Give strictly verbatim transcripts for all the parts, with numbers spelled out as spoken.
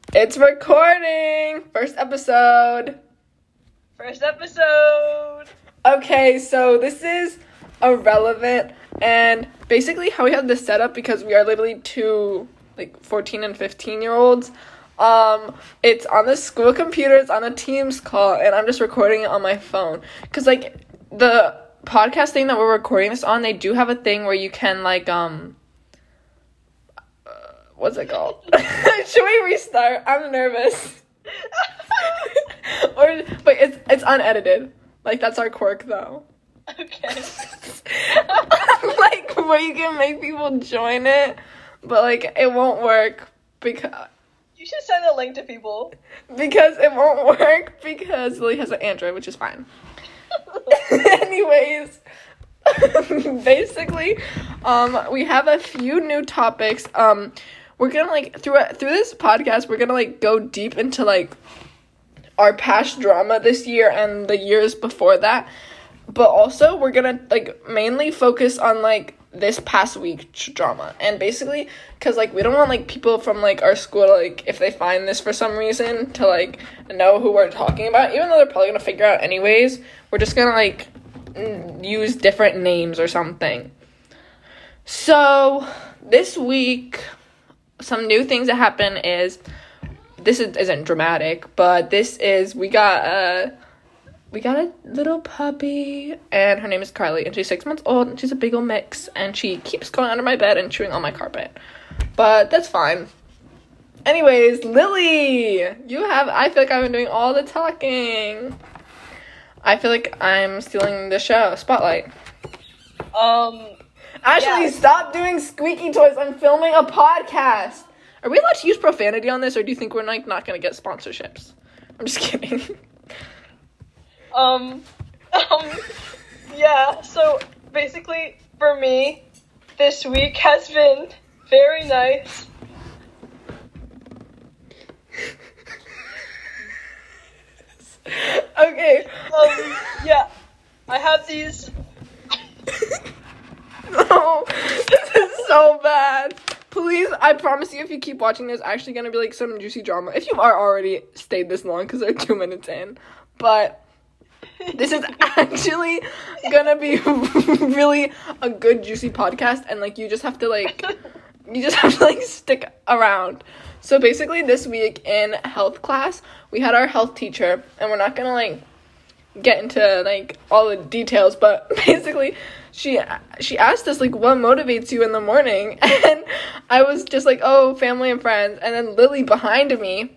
It's recording! First episode. First episode! Okay, so this is irrelevant, and basically how we have this set up, because we are literally two, like, fourteen and fifteen-year-olds, um, it's on the school computer, it's on a Teams call, and I'm just recording it on my phone. Because, like, the podcast thing that we're recording this on, they do have a thing where you can, like, um... what's it called? Should we restart? I'm nervous. or, but it's it's unedited. Like, that's our quirk, though. Okay. Like, where you can make people join it, but, like, it won't work because... You should send a link to people. Because it won't work because Lily has an Android, which is fine. Anyways... basically, um, we have a few new topics. Um... We're gonna, like, through through this podcast, we're gonna, like, go deep into, like, our past drama this year and the years before that. But also, we're gonna, like, mainly focus on, like, this past week's drama. And basically, because, like, we don't want, like, people from, like, our school to, like, if they find this for some reason, to, like, know who we're talking about. Even though they're probably gonna figure out anyways, we're just gonna, like, use different names or something. So, this week... some new things that happen is, this is, isn't dramatic, but this is, we got a, we got a little puppy, and her name is Carly, and she's six months old, and she's a big ol' mix, and she keeps going under my bed and chewing on my carpet, but that's fine. Anyways, Lily, you have, I feel like I've been doing all the talking. I feel like I'm stealing the show, spotlight. Um... Ashley, yes. Stop doing squeaky toys. I'm filming a podcast. Are we allowed to use profanity on this, or do you think we're, like, not going to get sponsorships? I'm just kidding. Um, um, yeah, so, basically, for me, this week has been very nice. Okay. Um, yeah, I have these... No, this is so bad. Please, I promise you, if you keep watching, there's actually going to be, like, some juicy drama. If you are already stayed this long, because they're two minutes in. But this is actually going to be really a good, juicy podcast. And, like, you just have to, like, you just have to, like, stick around. So, basically, this week in health class, we had our health teacher. And we're not going to, like, get into, like, all the details. But, basically... She she asked us, like, what motivates you in the morning? And I was just like, oh, family and friends. And then Lily behind me,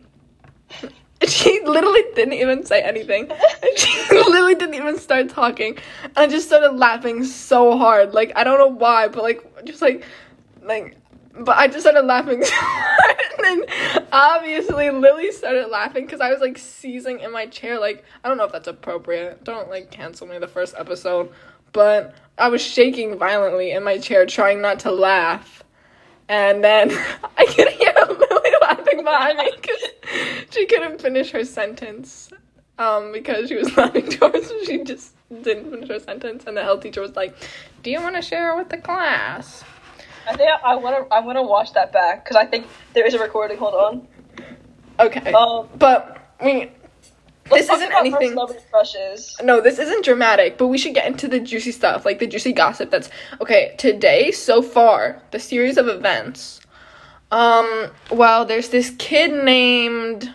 she literally didn't even say anything. And she literally didn't even start talking. And I just started laughing so hard. Like, I don't know why, but, like, just, like, like, but I just started laughing so hard. And then, obviously, Lily started laughing because I was, like, seizing in my chair. Like, I don't know if that's appropriate. Don't, like, cancel me the first episode. But I was shaking violently in my chair, trying not to laugh. And then I could hear Lily laughing behind me because she couldn't finish her sentence. Um, because she was laughing too hard, so she just didn't finish her sentence. And the health teacher was like, "Do you want to share with the class?" I think I want to. I want to watch that back because I think there is a recording. Hold on. Okay. Um, but I mean. This Let's isn't talk about anything. Celebrity crushes. No, this isn't dramatic, but we should get into the juicy stuff, like the juicy gossip that's okay. Today, so far, the series of events. Um, well, there's this kid named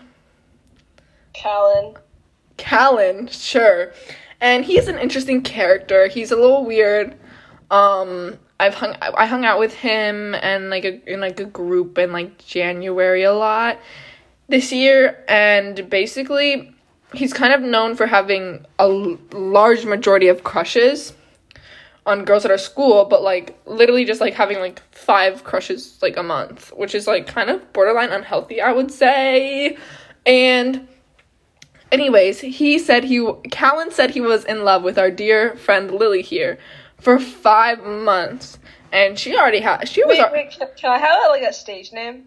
Callan. Callan, sure, and he's an interesting character. He's a little weird. Um, I've hung I hung out with him and like a in like a group in like January a lot this year, and basically. He's kind of known for having a l- large majority of crushes on girls at our school, but, like, literally just, like, having, like, five crushes, like, a month, which is, like, kind of borderline unhealthy, I would say. And anyways, he said he, Callan said he was in love with our dear friend Lily here for five months. And she already had, she was... Wait, wait, can, can I have, like, a stage name?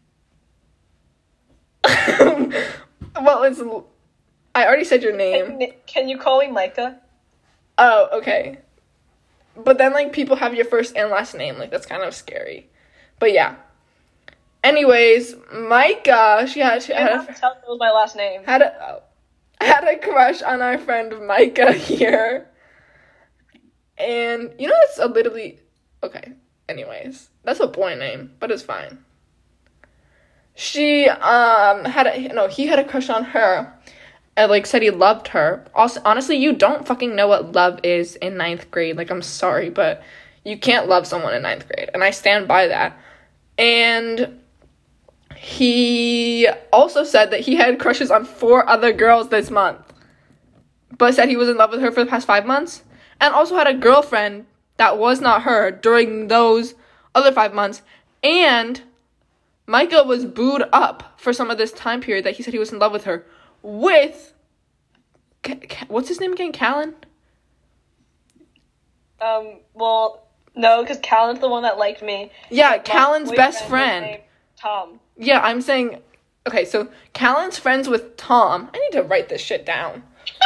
Well, it's... I already said your name. Can, can you call me Micah? Oh, okay. But then, like, people have your first and last name. Like, that's kind of scary. But, yeah. Anyways, Micah, she had she I had have a, to tell them it was my last name. had a had a crush on our friend Micah here. And you know it's a literally okay. Anyways, that's a boy name, but it's fine. She um had a no, he had a crush on her. And like said he loved her. Also, honestly, you don't fucking know what love is in ninth grade. Like, I'm sorry, but you can't love someone in ninth grade, and I stand by that. And he also said that he had crushes on four other girls this month, but said he was in love with her for the past five months, and also had a girlfriend that was not her during those other five months. And Micah was booed up for some of this time period that he said he was in love with her with, what's his name again, Callan? Um, well, no, because Callan's the one that liked me. Yeah, But Callan's my best boyfriend was friend. named Tom. Yeah, I'm saying, okay, so Callan's friends with Tom. I need to write this shit down.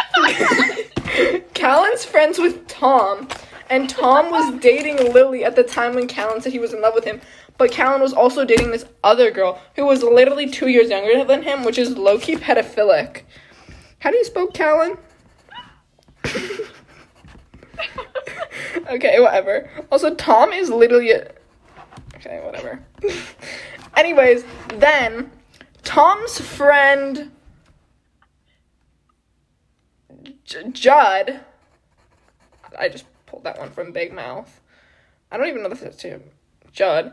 Callan's friends with Tom, and Tom was dating Lily at the time when Callan said he was in love with him. But Callan was also dating this other girl who was literally two years younger than him, which is low-key pedophilic. How do you spell Callan? Okay, whatever. Also, Tom is literally a... Okay, whatever. Anyways, then Tom's friend J- Judd... I just pulled that one from Big Mouth. I don't even know if it's him. Judd.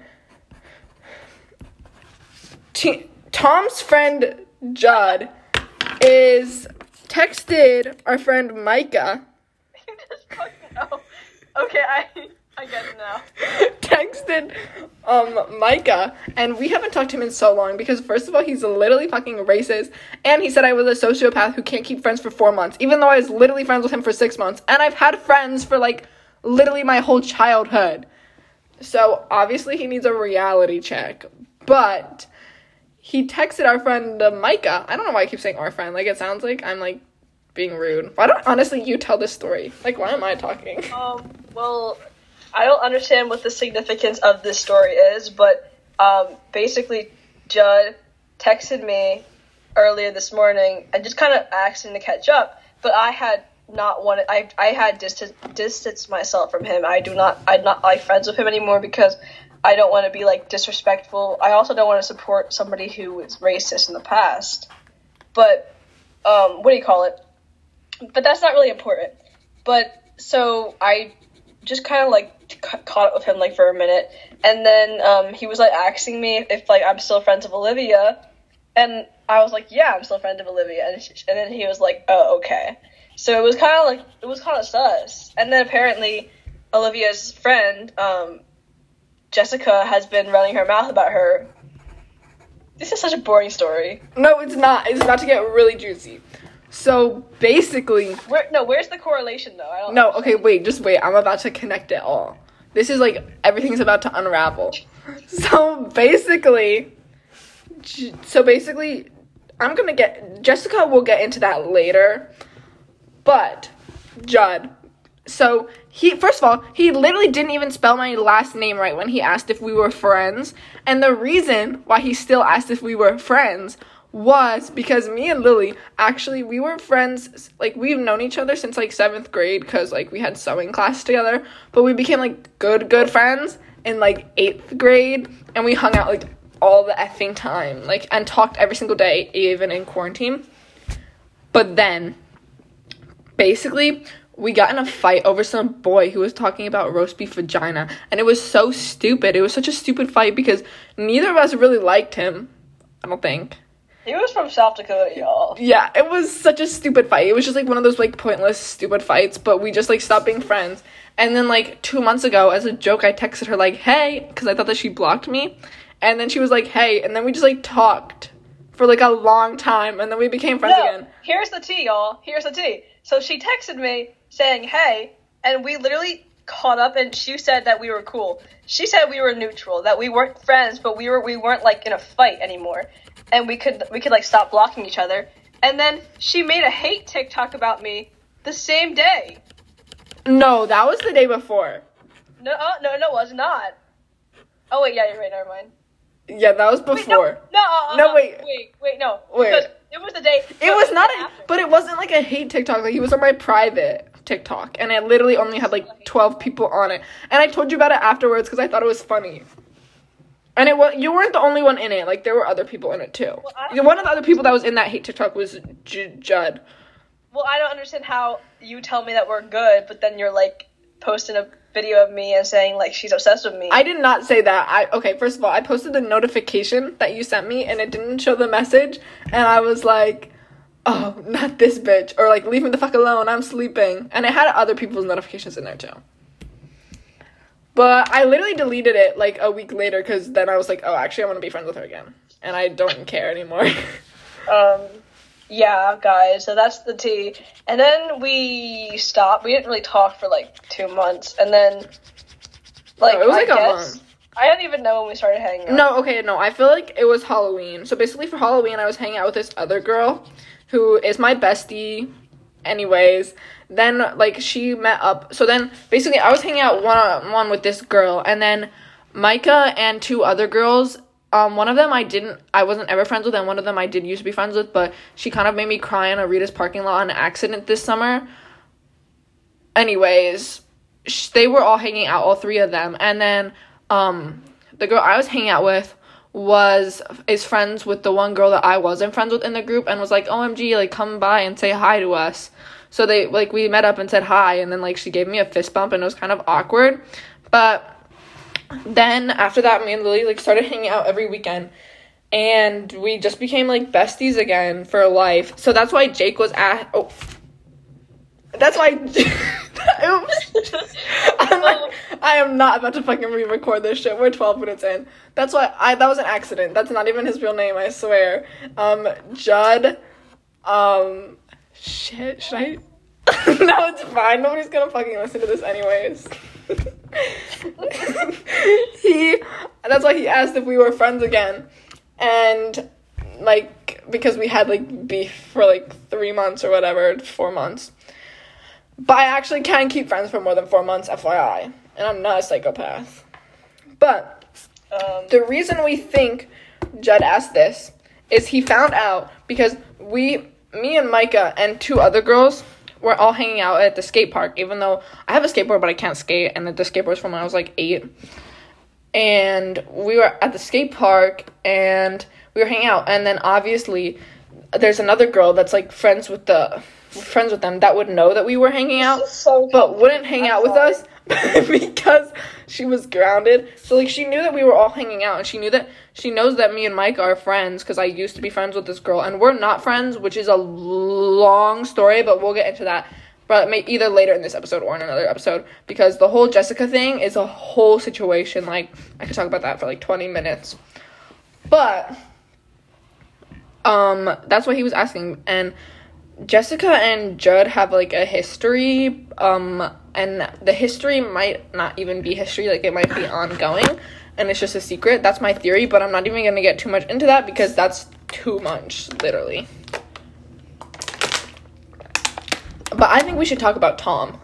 T- Tom's friend Judd is texted our friend Micah. No. Okay, I I get it now. Texted um Micah, and we haven't talked to him in so long because first of all, he's literally fucking racist, and he said I was a sociopath who can't keep friends for four months, even though I was literally friends with him for six months, and I've had friends for like literally my whole childhood. So obviously he needs a reality check, but he texted our friend uh, Micah. I don't know why I keep saying our friend. Like, it sounds like I'm, like, being rude. Why don't, honestly, you tell this story? Like, why am I talking? Um, well, I don't understand what the significance of this story is, but, um, basically, Judd texted me earlier this morning and just kind of asked him to catch up, but I had not wanted, I, I had distan- distanced myself from him. I do not, I'm not, like, friends with him anymore because I don't want to be, like, disrespectful. I also don't want to support somebody who was racist in the past. But, um, what do you call it? But that's not really important. But, so, I just kind of, like, c- caught up with him, like, for a minute. And then, um, he was, like, asking me if, like, I'm still friends with Olivia. And I was like, yeah, I'm still friends with Olivia. And, sh- and then he was like, oh, okay. So it was kind of, like, it was kind of sus. And then apparently, Olivia's friend, um... Jessica has been running her mouth about her. This is such a boring story. No, it's not. It's about to get really juicy. So, basically... Where, no, where's the correlation, though? I don't No, understand. okay, wait, just wait. I'm about to connect it all. This is, like, everything's about to unravel. So, basically... J- So, basically, I'm gonna get... Jessica will get into that later. But, Judd... So, he, first of all, he literally didn't even spell my last name right when he asked if we were friends. And the reason why he still asked if we were friends was because me and Lily, actually, we were friends, like, we've known each other since, like, seventh grade, because, like, we had sewing class together, but we became, like, good, good friends in, like, eighth grade, and we hung out, like, all the effing time, like, and talked every single day, even in quarantine. But then, basically... we got in a fight over some boy who was talking about roast beef vagina. And it was so stupid. It was such a stupid fight because neither of us really liked him. I don't think. He was from South Dakota, y'all. Yeah, it was such a stupid fight. It was just like one of those like pointless, stupid fights. But we just like stopped being friends. And then like two months ago, as a joke, I texted her like, hey, because I thought that she blocked me. And then she was like, hey. And then we just like talked for like a long time. And then we became friends No, again. here's the tea, y'all. Here's the tea. So she texted me saying, hey, and we literally caught up, and she said that we were cool. She said we were neutral, that we weren't friends, but we were we weren't like in a fight anymore, and we could we could like stop blocking each other. And then she made a hate TikTok about me the same day. No, that was the day before. No, uh, no, no, it was not. Oh wait, yeah, you're right. Never mind. Yeah, that was Wait, before. no, no, uh, No, uh, wait. wait, wait, no. Wait. Because it was the day. It was not a, after. but it wasn't like a hate TikTok. Like, he was on my private TikTok, and it literally only had like twelve people on it. And I told you about it afterwards because I thought it was funny. And it was, you weren't the only one in it. Like, there were other people in it too. Well, I- One of the other people that was in that hate TikTok was J- Judd. Well, I don't understand how you tell me that we're good, but then you're like posting a video of me and saying like she's obsessed with me. I did not say that. I okay, first of all, I posted the notification that you sent me and it didn't show the message, and I was like, oh, not this bitch, or like, leave me the fuck alone, I'm sleeping. And it had other people's notifications in there too. But I literally deleted it like a week later because then I was like, oh, actually, I want to be friends with her again, and I don't care anymore. um, yeah, guys. So that's the tea. And then we stopped. We didn't really talk for like two months, and then like No, it was I like a guess, month. I don't even know when we started hanging out. No, okay, no, I feel like it was Halloween. So basically for Halloween, I was hanging out with this other girl who is my bestie anyways. Then, like, she met up. So then, basically, I was hanging out one-on-one with this girl. And then Micah and two other girls, um, one of them I didn't, I wasn't ever friends with. And one of them I did used to be friends with. But she kind of made me cry in a Rita's parking lot on accident this summer. Anyways, sh- they were all hanging out, all three of them. And then, um, the girl I was hanging out with was is friends with the one girl that I wasn't friends with in the group, and was like, O M G, like, come by and say hi to us. So they, like, we met up and said hi, and then, like, she gave me a fist bump, and it was kind of awkward. But then after that, me and Lily, like, started hanging out every weekend, and we just became, like, besties again for life. So that's why Jake was at, oh, that's why, oops, I'm like, I am not about to fucking re-record this shit. We're twelve minutes in. That's why, I, that was an accident. That's not even his real name, I swear. Um, Judd, um... Shit, should I? No, it's fine. Nobody's gonna fucking listen to this anyways. he, that's why he asked if we were friends again. And, like, because we had, like, beef for, like, three months or whatever, four months. But I actually can keep friends for more than four months, F Y I. And I'm not a psychopath. But, Um, the reason we think Judd asked this is he found out because we... me and Micah and two other girls were all hanging out at the skate park, even though I have a skateboard, but I can't skate, and the skateboard was from when I was, like, eight. And we were at the skate park, and we were hanging out, and then, obviously, there's another girl that's, like, friends with the, friends with them that would know that we were hanging out, so but wouldn't hang I'm out with sorry. us because she was grounded. So, like, she knew that we were all hanging out, and she knew that, she knows that me and Mike are friends, because I used to be friends with this girl, and we're not friends, which is a long story, but we'll get into that, but may, either later in this episode or in another episode, because the whole Jessica thing is a whole situation. Like, I could talk about that for, like, twenty minutes, but, um, that's what he was asking, and Jessica and Judd have, like, a history, um, and the history might not even be history, like, it might be ongoing, and it's just a secret. That's my theory, but I'm not even gonna get too much into that, because that's too much, literally. But I think we should talk about Tom.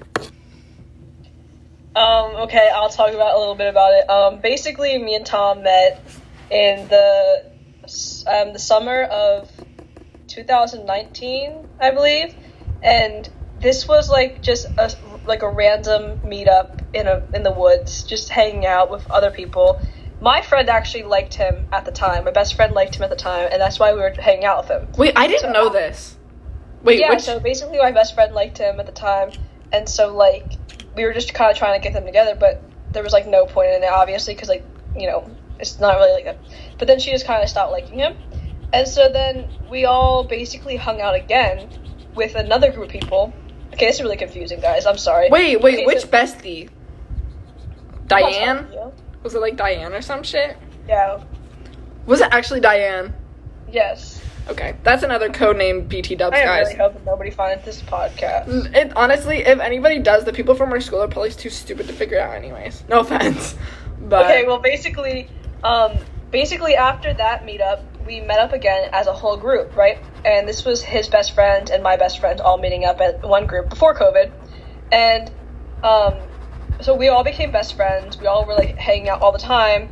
Um, okay, I'll talk about a little bit about it. Um, basically, me and Tom met in the, um, the summer of two thousand nineteen, I believe, and this was, like, just a, like, a random meetup in a, in the woods, just hanging out with other people. My friend actually liked him at the time. My best friend liked him at the time, and that's why we were hanging out with him. Wait, I didn't So, know this. Wait, yeah, which... so basically my best friend liked him at the time, and so, like, we were just kind of trying to get them together, but there was, like, no point in it, obviously, because, like, you know, it's not really like that. But then she just kind of stopped liking him, and so then we all basically hung out again with another group of people. Okay, this is really confusing, guys, I'm sorry. Wait, wait, Okay, which so- bestie? I'm not Diane? telling you. Was it, like, Diane or some shit? Yeah, Was it actually Diane? yes. Okay, that's another codename B T Dubs, I am guys. really hoping nobody finds this podcast. It honestly, if anybody does, the people from our school are probably too stupid to figure it out anyways. No offense. But Okay, well, basically, um, basically after that meetup, we met up again as a whole group, right? And this was his best friend and my best friend all meeting up at one group before COVID. And, um, so we all became best friends. We all were, like, hanging out all the time.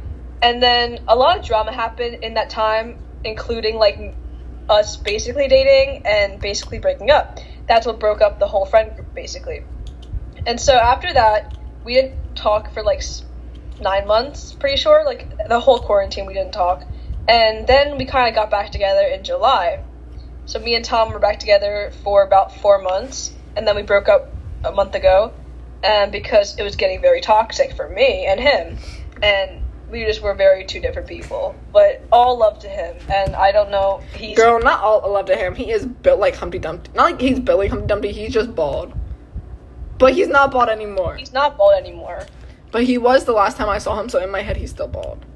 And then a lot of drama happened in that time, including like us basically dating and basically breaking up. That's what broke up the whole friend group, basically. And so after that, we didn't talk for like nine months, pretty sure. Like the whole quarantine, we didn't talk. And then we kind of got back together in July. So me and Tom were back together for about four months. And then we broke up a month ago. And because it was getting very toxic for me and him. And we just were very two different people. But all love to him. And I don't know. He's Girl, not all love to him. He is built like Humpty Dumpty. Not like he's built like Humpty Dumpty. He's just bald. But he's not bald anymore. He's not bald anymore. But he was the last time I saw him, so in my head he's still bald.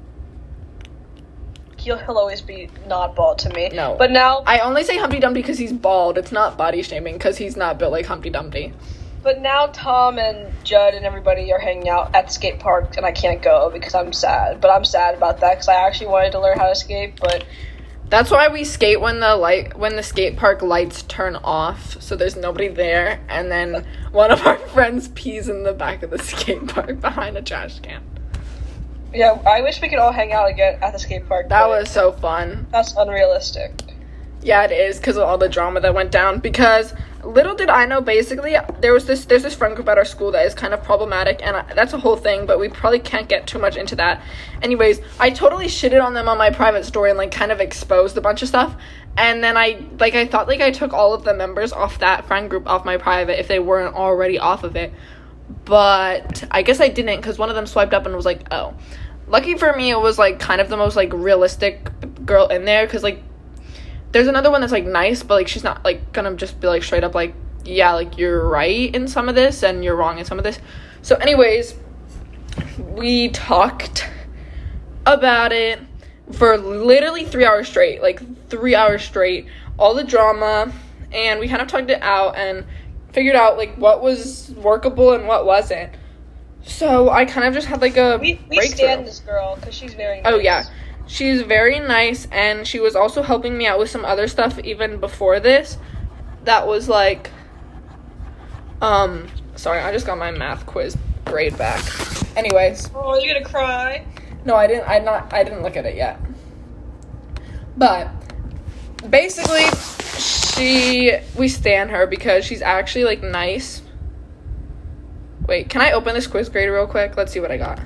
He'll, he'll always be not bald to me. No. But now... I only say Humpty Dumpty because he's bald. It's not body shaming because he's not built like Humpty Dumpty. But now Tom and Judd and everybody are hanging out at the skate park, and I can't go because I'm sad. But I'm sad about that because I actually wanted to learn how to skate, but... That's why we skate when the light when the skate park lights turn off, so there's nobody there, and then one of our friends pees in the back of the skate park behind a trash can. Yeah, I wish we could all hang out again at the skate park. That was so fun. That's unrealistic. Yeah, it is because of all the drama that went down. Because little did I know, basically, there was this there's this friend group at our school that is kind of problematic, and I, that's a whole thing. But we probably can't get too much into that. Anyways, I totally shitted on them on my private story and like kind of exposed a bunch of stuff. And then I like I thought like I took all of the members off that friend group off my private if they weren't already off of it. But I guess I didn't because one of them swiped up and was like, oh. Lucky for me, it was like kind of the most like realistic girl in there because like. There's another one that's, like, nice, but, like, she's not, like, gonna just be, like, straight up, like, yeah, like, you're right in some of this, and you're wrong in some of this. So, anyways, we talked about it for literally three hours straight. Like, three hours straight. All the drama, and we kind of tugged it out and figured out, like, what was workable and what wasn't. So, I kind of just had, like, a We, we breakthrough. stand this girl, because she's very nice. Oh, yeah. She's very nice, and she was also helping me out with some other stuff even before this. That was like, um, sorry, I just got my math quiz grade back. Anyways. Oh, you're gonna cry? No, I didn't, I not, I didn't look at it yet. But, basically, she, we stan her because she's actually, like, nice. Wait, can I open this quiz grade real quick? Let's see what I got.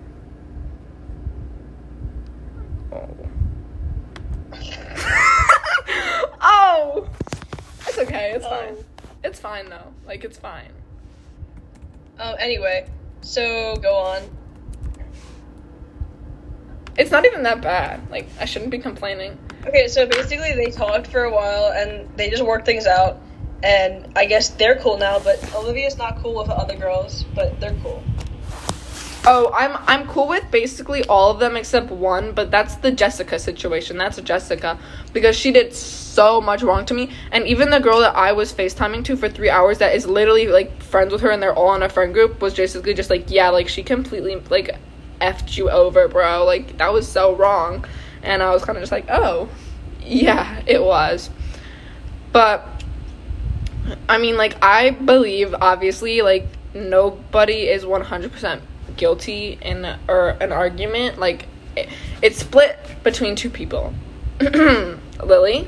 Oh, it's okay. It's fine. Oh. It's fine though. Like it's fine. Um. Anyway, so go on. It's not even that bad. Like I shouldn't be complaining. Okay, so basically they talked for a while and they just worked things out, and I guess they're cool now. But Olivia's not cool with the other girls, but they're cool. Oh, I'm I'm cool with basically all of them except one, but that's the Jessica situation. That's Jessica because she did so much wrong to me, and even the girl that I was FaceTiming to for three hours that is literally like friends with her and they're all in a friend group was basically just like, yeah, like she completely like effed you over, bro. Like that was so wrong, and I was kind of just like, oh, yeah, it was. But I mean, like I believe obviously like nobody is one hundred percent guilty in or an argument. Like it, it's split between two people. Lily,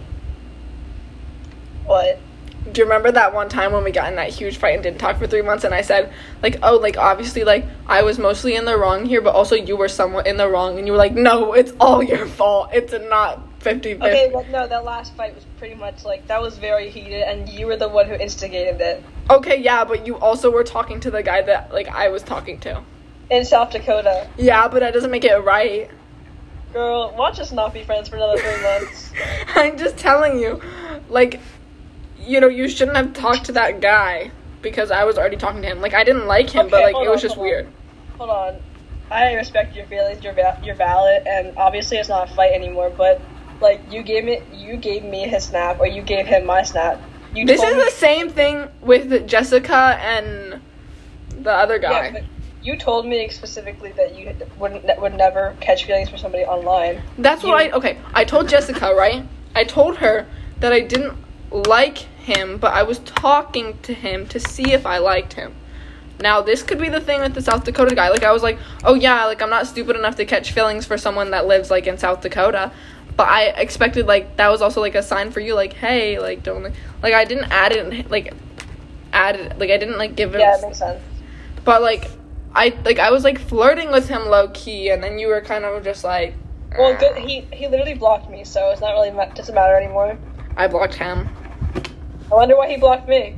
What? do you remember that one time when we got in that huge fight and didn't talk for three months and I said like, oh, like obviously like I was mostly in the wrong here but also you were somewhat in the wrong, and you were like, no, it's all your fault, it's not fifty fifty. Okay, but no, that last fight was pretty much like that was very heated, and you were the one who instigated it. Okay, yeah, but you also were talking to the guy that like I was talking to. In South Dakota. Yeah, but that doesn't make it right. Girl, watch us not be friends for another three months. I'm just telling you, like, you know, you shouldn't have talked to that guy because I was already talking to him. Like, I didn't like him, Okay, but, like, hold it was on, just hold on. weird. Hold on. I respect your feelings, you're, va- you're valid, and obviously it's not a fight anymore, but, like, you gave me you gave me his snap, or you gave him my snap. You This told is me- the same thing with Jessica and the other guy. Yeah, but you told me specifically that you wouldn't would never catch feelings for somebody online. That's you- what I, okay, I told Jessica, right? I told her that I didn't like him, but I was talking to him to see if I liked him. Now, this could be the thing with the South Dakota guy. Like, I was like, oh, yeah, like, I'm not stupid enough to catch feelings for someone that lives, like, in South Dakota. But I expected, like, that was also, like, a sign for you, like, hey, like, don't, like, like I didn't add it, like, add it, like, I didn't, like, give it. Yeah, it makes sense. But, like, I, like, I was, like, flirting with him low-key, and then you were kind of just, like. Well, good, he, he literally blocked me, so it's not really, ma- doesn't matter anymore. I blocked him. I wonder why he blocked me.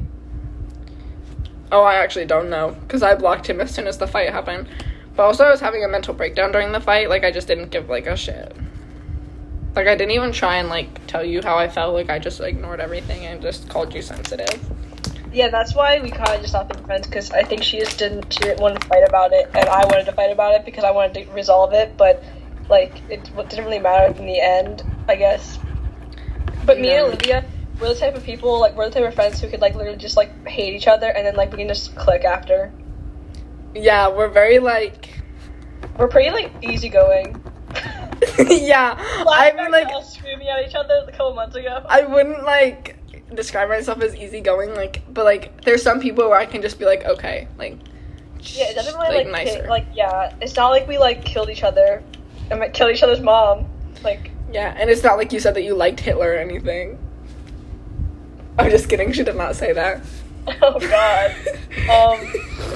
Oh, I actually don't know, because I blocked him as soon as the fight happened. But also, I was having a mental breakdown during the fight. Like, I just didn't give, like, a shit. Like, I didn't even try and, like, tell you how I felt. Like, I just ignored everything and just called you sensitive. Yeah, that's why we kind of just stopped being friends, because I think she just didn't, she didn't want to fight about it, and I wanted to fight about it because I wanted to resolve it, but, like, it didn't really matter in the end, I guess. But me Yeah. and Olivia, we're the type of people, like, we're the type of friends who could, like, literally just, like, hate each other, and then, like, we can just click after. Yeah, we're very, like. We're pretty, like, easygoing. Yeah, I mean, like, us screaming at each other a couple months ago. I wouldn't, like, describe myself as easygoing, like, but, like, there's some people where I can just be like, okay, like, Yeah, it doesn't really, like, like, nicer. hit, like, yeah, it's not like we, like, killed each other, and, like, killed each other's mom, like. Yeah, and it's not like you said that you liked Hitler or anything. I'm just kidding, she did not say that. Oh, God. um,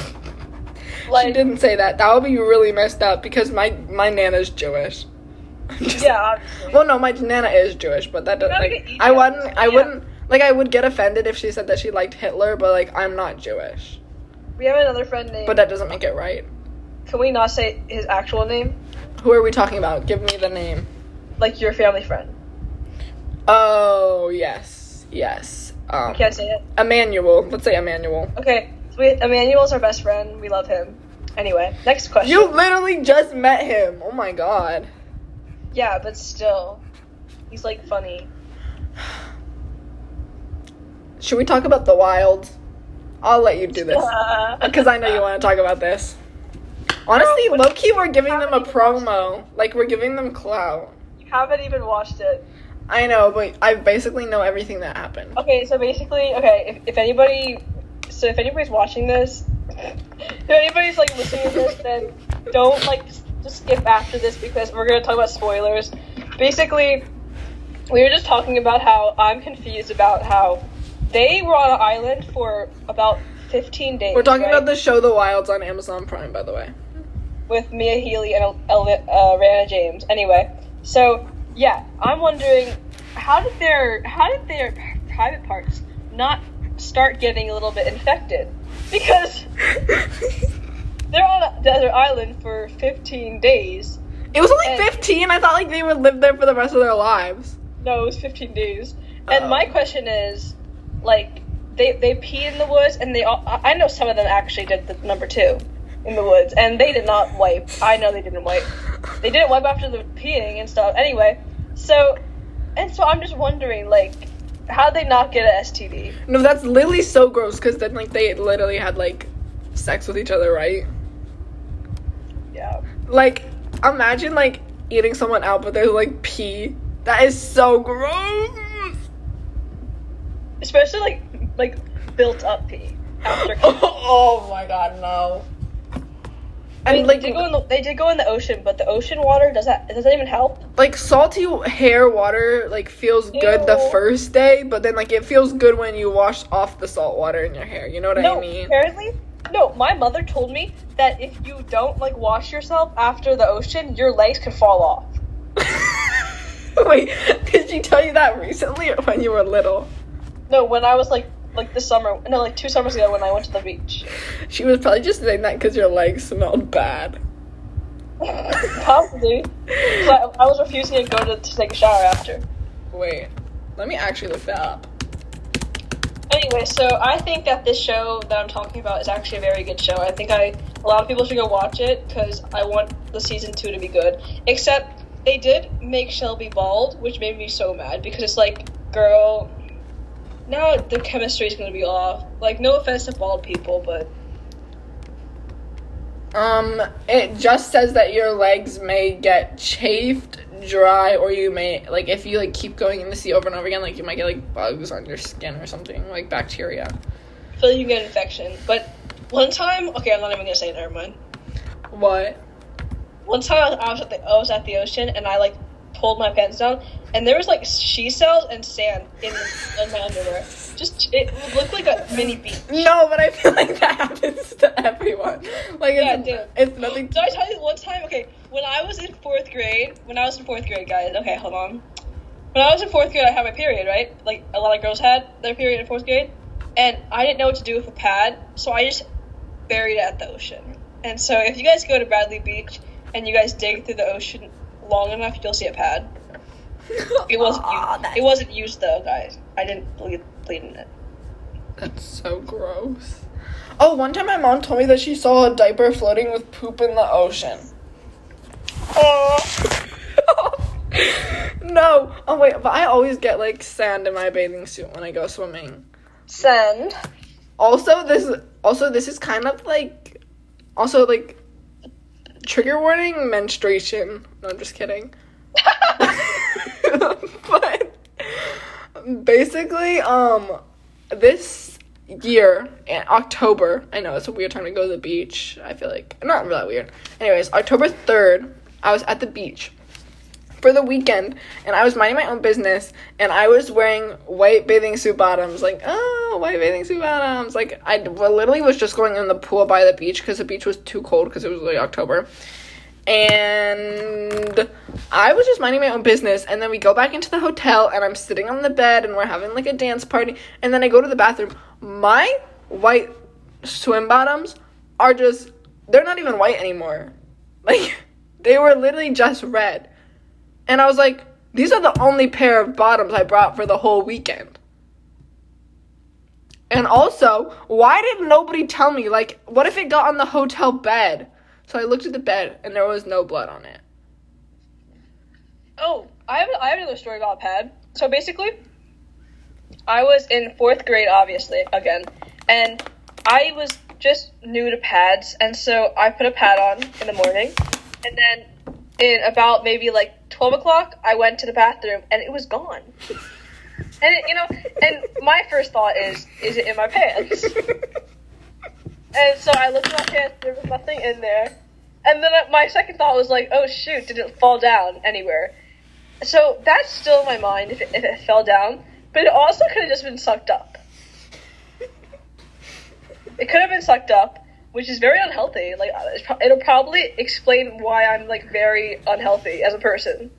like, she didn't say that. That would be really messed up, because my, my Nana's Jewish. Just, yeah, obviously. Well, no, my Nana is Jewish, but that doesn't, gotta like, get each I other. wouldn't, I Yeah. wouldn't, like, I would get offended if she said that she liked Hitler, but, like, I'm not Jewish. We have another friend named. But that doesn't make it right. Can we not say his actual name? Who are we talking about? Give me the name. Like your family friend. Oh, yes, yes. Um, You can't say it. Emmanuel. Let's say Emmanuel. Okay, so we, Emmanuel's our best friend. We love him. Anyway, next question. You literally just met him. Oh my god. Yeah, but still, he's like funny. Should we talk about the Wilds? I'll let you do this. Because I know you want to talk about this. Honestly, No, but- low-key, we're giving them a haven't even watched promo. Like, we're giving them clout. You haven't even watched it. I know, but I basically know everything that happened. Okay, so basically, okay, if, if anybody, so if anybody's watching this, if anybody's like listening to this, then don't like just skip after this because we're gonna talk about spoilers. Basically, we were just talking about how I'm confused about how they were on an island for about fifteen days. We're talking right? about the show The Wilds on Amazon Prime, by the way. With Mia Healy and El- uh, Rana James. Anyway, so yeah, I'm wondering how did their how did their private parts not start getting a little bit infected? Because they're on a desert island for fifteen days. It was only And- fifteen? I thought, like, they would live there for the rest of their lives. No, it was fifteen days. And Uh-oh. my question is, like, they they pee in the woods, and they all, I I know some of them actually did the number two in the woods, and they did not wipe. I know they didn't wipe. They didn't wipe after the peeing and stuff. Anyway, so, and so I'm just wondering, like, how'd they not get an S T D? No, that's literally so gross, because then, like, they literally had, like, sex with each other, right? Yeah. Like, imagine, like, eating someone out, but there's, like, pee. That is so gross! Especially, like, like built up pee after. Oh my god, no. I mean, And, like, they did go in the they did go in the ocean, but the ocean water does that does that even help? like, salty hair water, like, feels good the Ew. first day, but then, like, it feels good when you wash off the salt water in your hair. You know what No, I mean? apparently, no. My mother told me that if you don't like wash yourself after the ocean, your legs can fall off. Wait, did she tell you that recently or when you were little? No, when I was like like this summer, no, like two summers ago when I went to the beach. She was probably just saying that because your legs smelled bad. Probably. 'Cause I, I was refusing to go to, to take a shower after. Wait, let me actually look that up. Anyway, so I think that this show that I'm talking about is actually a very good show. I think I a lot of people should go watch it because I want the season two to be good. Except they did make Shelby bald, which made me so mad because it's like, girl, now the chemistry is going to be off. Like, no offense to bald people, but Um, it just says that your legs may get chafed, dry, or you may, like, if you, like, keep going in the sea over and over again, like, you might get, like, bugs on your skin or something, like bacteria. I feel like you can get an infection. But One time, okay, I'm not even gonna say it, never mind. What? One time I was at the I was at the ocean and I like pulled my pants down and there was like she cells and sand in, in my underwear. Just it looked like a mini beach. No, but I feel like that happens to everyone. Like Yeah, it's, dude. it's nothing. Did I tell you one time? Okay, when I was in fourth grade, when I was in fourth grade, guys. Okay, hold on. When I was in fourth grade, I had my period, right? Like a lot of girls had their period in fourth grade, and I didn't know what to do with a pad, so I just buried it at the ocean. And so, if you guys go to Bradley Beach and you guys dig through the ocean long enough, you'll see a pad. It wasn't Aw, used. It wasn't used though, guys. I didn't bleed, bleed in it. That's so gross. Oh, one time my mom told me that she saw a diaper floating with poop in the ocean. Oh. No. Oh wait, but I always get like sand in my bathing suit when I go swimming. Sand. Also, this also this is kind of like also like trigger warning menstruation. No, I'm just kidding. But basically, um, this year in October, I know it's a weird time to go to the beach. I feel like not really weird. Anyways, October third, I was at the beach for the weekend, and I was minding my own business, and I was wearing white bathing suit bottoms, like, oh, white bathing suit bottoms. Like, I literally was just going in the pool by the beach because the beach was too cold because it was late October. And I was just minding my own business, and then we go back into the hotel, and I'm sitting on the bed, and we're having, like, a dance party, and then I go to the bathroom. My white swim bottoms are just, they're not even white anymore. Like, they were literally just red. And I was like, these are the only pair of bottoms I brought for the whole weekend. And also, why did nobody tell me? Like, what if it got on the hotel bed? So I looked at the bed, and there was no blood on it. Oh, I have I have another story about a pad. So basically, I was in fourth grade, obviously, again, and I was just new to pads, and so I put a pad on in the morning, and then in about maybe like twelve o'clock, I went to the bathroom, and it was gone. And, it, you know, and my first thought is, is it in my pants? And so I looked at my pants, there was nothing in there. And then my second thought was like, oh shoot, did it fall down anywhere? So that's still in my mind if it, if it fell down, but it also could have just been sucked up. It could have been sucked up, which is very unhealthy. Like, it'll probably explain why I'm, like, very unhealthy as a person.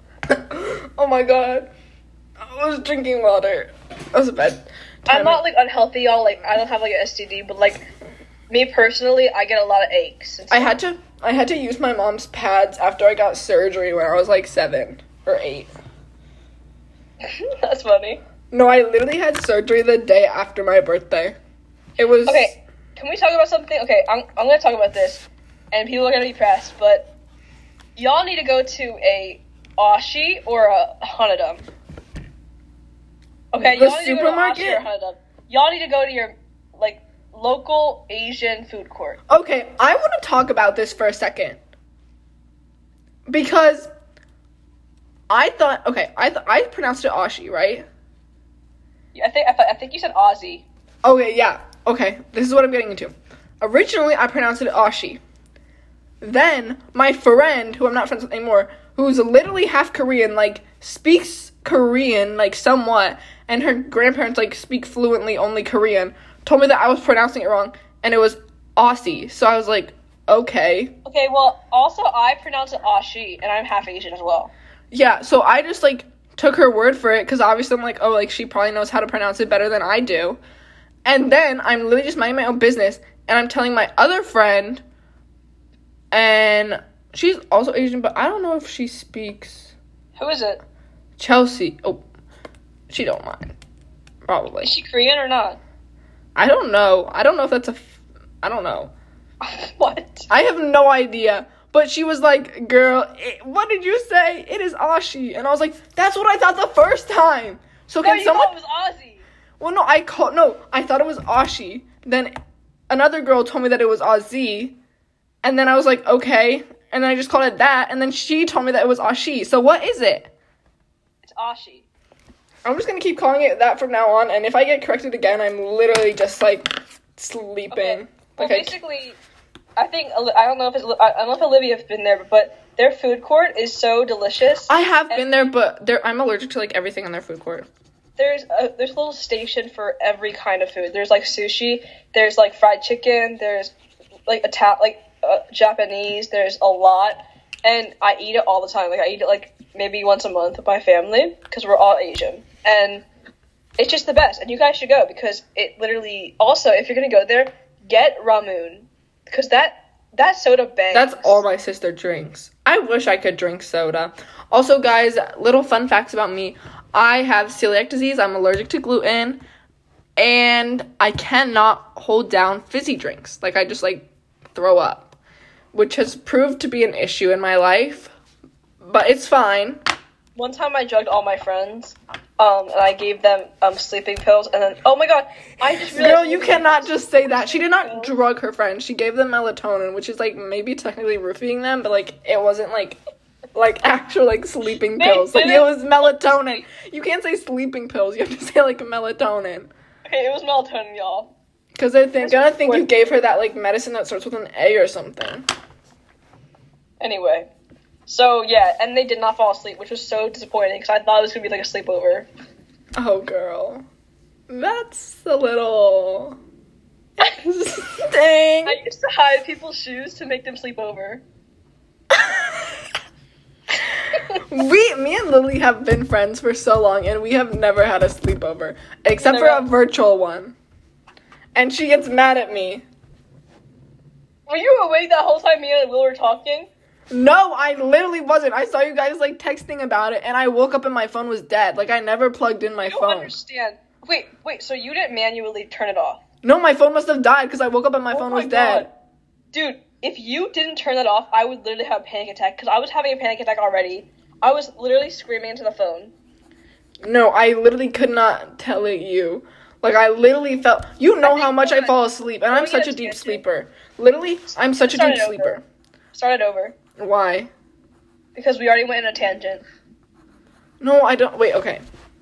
Oh my god. I was drinking water. That was a bad time. I'm not, like, unhealthy, y'all. Like, I don't have, like, an S T D, but, like, me personally, I get a lot of aches. I had to I had to use my mom's pads after I got surgery when I was like seven or eight. That's funny. No, I literally had surgery the day after my birthday. It was Okay, can we talk about something? Okay, I'm I'm gonna talk about this, and people are gonna be pressed, but y'all need to go to a Oshi or a Hanadum. Okay, The y'all need supermarket? to go to Oshi or Hanadum. Y'all need to go to your like local Asian food court. Okay, I want to talk about this for a second. Because I thought, okay, I th- I pronounced it Oshi, right? I think I, th- I think you said Aussie. Okay, yeah. Okay, this is what I'm getting into. Originally, I pronounced it Oshi. Then, my friend, who I'm not friends with anymore, who's literally half Korean, like, speaks Korean, like, somewhat, and her grandparents, like, speak fluently only Korean, told me that I was pronouncing it wrong, and it was Aussie. So I was like, okay. Okay, well, also, I pronounce it Ashi, and I'm half Asian as well. Yeah, so I just, like, took her word for it, because obviously I'm like, oh, like, she probably knows how to pronounce it better than I do. And then I'm literally just minding my own business, and I'm telling my other friend, and she's also Asian, but I don't know if she speaks. Who is it? Chelsea. Oh, she don't mind. Probably. Is she Korean or not? I don't know. I don't know if that's a... F- I don't know. What? I have no idea. But she was like, girl, it, what did you say? It is Ashi. And I was like, that's what I thought the first time. So No, can you someone... thought it was Aussie. Well, no, I called... No, I thought it was Ashi. Then another girl told me that it was Aussie. And then I was like, okay. And then I just called it that. And then she told me that it was Ashi. So what is it? It's Ashi. I'm just going to keep calling it that from now on. And if I get corrected again, I'm literally just, like, sleeping. Okay. Well, Okay. basically, I think I don't know if it's, I don't know if Olivia's been there, but their food court is so delicious. I have And been there, but there I'm allergic to like everything in their food court. There's a there's a little station for every kind of food. There's like sushi. There's like fried chicken. There's like a ta- like uh, Japanese. There's a lot, and I eat it all the time. Like I eat it like maybe once a month with my family because we're all Asian, and it's just the best. And you guys should go because it literally. Also, if you're gonna go there, get ramen because that that soda bangs. That's all my sister drinks. I wish I could drink soda. Also, guys, little fun facts about me. I have celiac disease. I'm allergic to gluten. And I cannot hold down fizzy drinks. Like, I just, like, throw up. Which has proved to be an issue in my life. But it's fine. One time I drugged all my friends, um, and I gave them um sleeping pills, and then, oh my god, I just realized... Girl, you cannot just say that. She did not drug her friends. She gave them melatonin, which is, like, maybe technically roofing them, but, like, it wasn't, like... Like, actual, like, sleeping pills. Like, it was melatonin. You can't say sleeping pills. You have to say, like, melatonin. Okay, it was melatonin, y'all. Because I think, I think you gave her that, like, medicine that starts with an A or something. Anyway. So, yeah, and they did not fall asleep, which was so disappointing, because I thought it was going to be, like, a sleepover. Oh, girl. That's a little... Dang. I used to hide people's shoes to make them sleep over. we, me and Lily have been friends for so long, and we have never had a sleepover, except Never. for a virtual one. And she gets mad at me. Were you awake that whole time me and Will were talking? No, I literally wasn't. I saw you guys, like, texting about it, and I woke up and my phone was dead. Like, I never plugged in my I don't phone. understand. Wait, wait, so you didn't manually turn it off? No, my phone must have died because I woke up and my Oh phone my was dead. God. Dude, if you didn't turn that off, I would literally have a panic attack, because I was having a panic attack already. I was literally screaming into the phone. No, I literally could not tell it you. Like, I literally felt... You know I how think much I that- fall asleep, and I'm we such get a a deep tangent. sleeper. Literally, I'm such a Start deep it over. sleeper. Start it over. Why? Because we already went in a tangent. No, I don't... Wait, okay.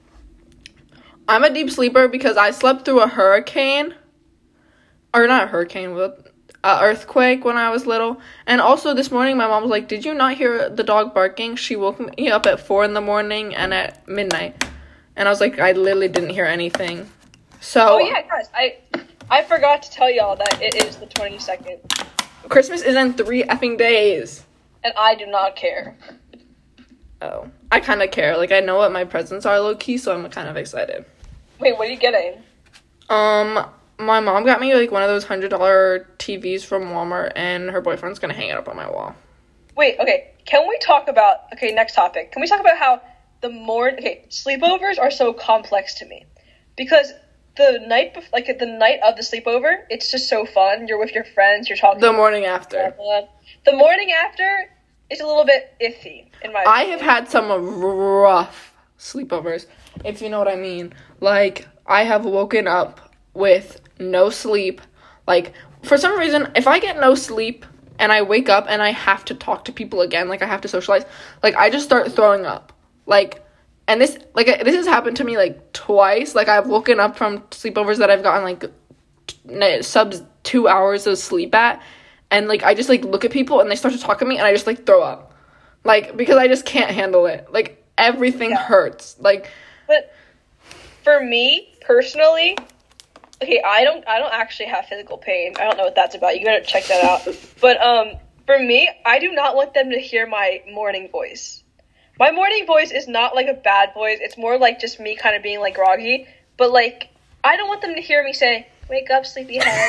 I'm a deep sleeper because I slept through a hurricane. Or not a hurricane, but an earthquake when I was little. And also this morning, my mom was like, did you not hear the dog barking? She woke me up at four in the morning and at midnight. And I was like, I literally didn't hear anything. So... Oh, yeah, guys, I I forgot to tell y'all that it is the twenty-second. Christmas is in three effing days. And I do not care. Oh. I kind of care. Like, I know what my presents are low-key, so I'm kind of excited. Wait, what are you getting? Um, my mom got me, like, one of those one hundred dollars T Vs from Walmart, and her boyfriend's gonna hang it up on my wall. Wait, okay, can we talk about... Okay, next topic. Can we talk about how the more... Okay, sleepovers are so complex to me. Because the night, bef- like, the night of the sleepover, it's just so fun. You're with your friends, you're talking... The morning after. The morning after is a little bit iffy, in my opinion. I have had some rough sleepovers, if you know what I mean. Like, I have woken up with no sleep. Like, for some reason, if I get no sleep and I wake up and I have to talk to people again, like, I have to socialize, like, I just start throwing up. Like, and this, like, this has happened to me, like, twice. Like, I've woken up from sleepovers that I've gotten, like, t- subs two hours of sleep at, and, like, I just, like, look at people and they start to talk to me and I just, like, throw up. Like, because I just can't handle it. Like, everything Yeah. hurts. Like, But for me, personally, okay, I don't I don't actually have physical pain. I don't know what that's about. You gotta check that out. But um for me, I do not want them to hear my morning voice. My morning voice is not like a bad voice. It's more like just me kind of being like groggy. But like, I don't want them to hear me say, "Wake up, sleepyhead."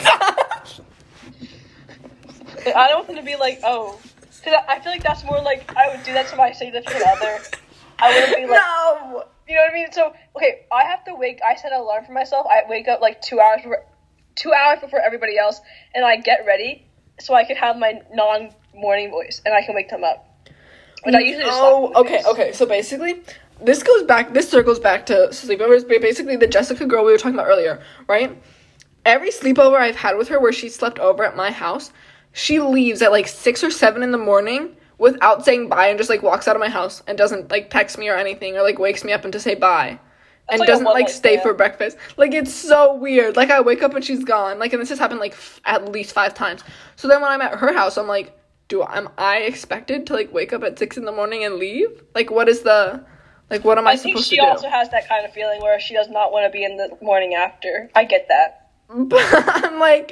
I don't want them to be like, "Oh," because I feel like that's more like I would do that to my significant other. I wouldn't be like, no! you know what I mean? So, okay, I have to wake, I set an alarm for myself. I wake up like two hours before, two hours before everybody else, and I get ready so I can have my non-morning voice, and I can wake them up. But I usually just Oh, stop okay, okay. So basically, this goes back, this circles back to sleepovers, but basically the Jessica girl we were talking about earlier, right? Every sleepover I've had with her where she slept over at my house, she leaves at like six or seven in the morning without saying bye and just like walks out of my house and doesn't like text me or anything or like wakes me up and to say bye. and like a doesn't like one-night stay stand. for breakfast. Like, it's so weird. Like, I wake up and she's gone. Like, and this has happened like f- at least five times. So then when I'm at her house, I'm like, do am I expected to like wake up at six in the morning and leave? Like, what is the like what am I, I think supposed she to do? also has that kind of feeling where she does not want to be in the morning after. I get that. But I'm like,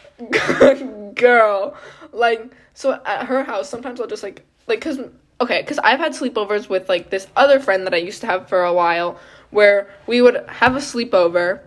girl, like, so at her house, sometimes I'll just like, like, cause, okay, cause I've had sleepovers with like this other friend that I used to have for a while, where we would have a sleepover,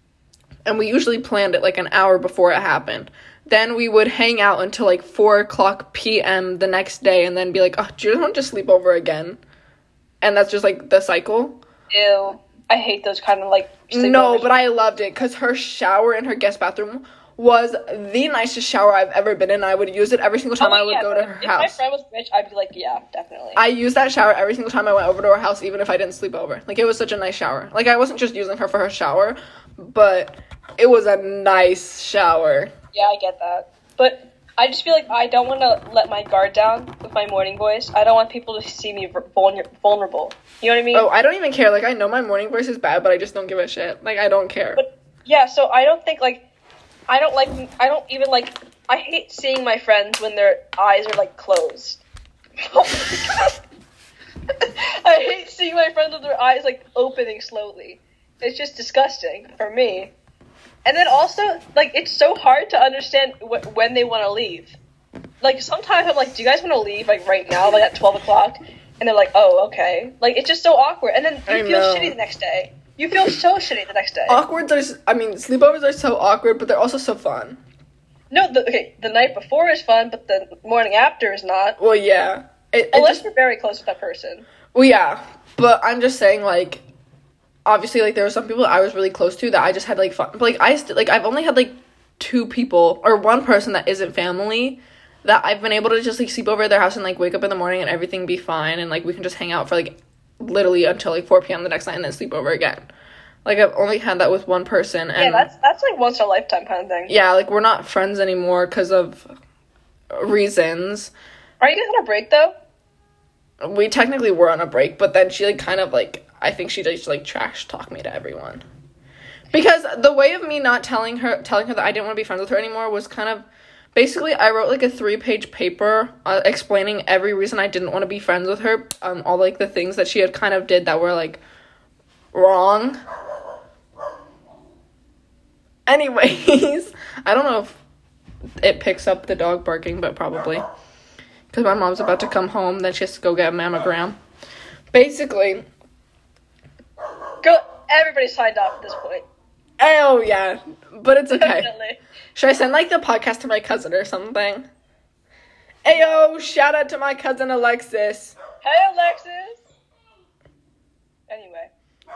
and we usually planned it like an hour before it happened. Then we would hang out until like four o'clock p.m. the next day, and then be like, oh, do you just want to sleep over again? And that's just like the cycle. Ew. I hate those kind of like No, sleepovers. but I loved it because her shower in her guest bathroom was the nicest shower I've ever been in. I would use it every single time Oh, I would yeah, go to her if house. my friend was rich, I'd be like, yeah, definitely. I used that shower every single time I went over to her house, even if I didn't sleep over. Like, it was such a nice shower. Like, I wasn't just using her for her shower, but it was a nice shower. Yeah, I get that. But I just feel like I don't want to let my guard down with my morning voice. I don't want people to see me vulner- vulnerable. You know what I mean? Oh, I don't even care. Like, I know my morning voice is bad, but I just don't give a shit. Like, I don't care. But yeah, so I don't think like I don't like I don't even like I hate seeing my friends when their eyes are like closed. Oh my God. I hate seeing my friends with their eyes like opening slowly. It's just disgusting for me. And then also like it's so hard to understand wh- when they want to leave. Like sometimes I'm like, do you guys want to leave like right now, like at twelve o'clock? And they're like, oh, okay. Like it's just so awkward. And then you I feel know. shitty the next day. You feel so shitty the next day. Awkward, there's, I mean, sleepovers are so awkward, but they're also so fun. No, the, okay, the night before is fun, but the morning after is not. Well, yeah. It, it Unless just, you're very close with that person. well, yeah. But I'm just saying, like, obviously, like, there were some people I was really close to that I just had, like, fun. But, like, I st- like, I've only had, like, two people, or one person that isn't family, that I've been able to just, like, sleep over at their house and, like, wake up in the morning and everything be fine. And, like, we can just hang out for, like, literally until, like, four p.m. the next night and then sleep over again. Like, I've only had that with one person. And Yeah, that's that's like once in a lifetime kind of thing. yeah, like, we're not friends anymore because of reasons. Are you guys on a break though? We technically were on a break, but then she, like, kind of, like, I think she just, like, trash talked me to everyone. Because the way of me not telling her, telling her that I didn't want to be friends with her anymore was kind of, basically, I wrote, like, a three-page paper uh, explaining every reason I didn't want to be friends with her, um, all, like, the things that she had kind of did that were, like, wrong. Anyways, I don't know if it picks up the dog barking, but probably. Because my mom's about to come home, then she has to go get a mammogram. Basically, Girl, everybody's signed off at this point. oh yeah, but it's okay. Definitely. Should I send, like, the podcast to my cousin or something? Ayo, shout out to my cousin Alexis. Hey Alexis! Anyway.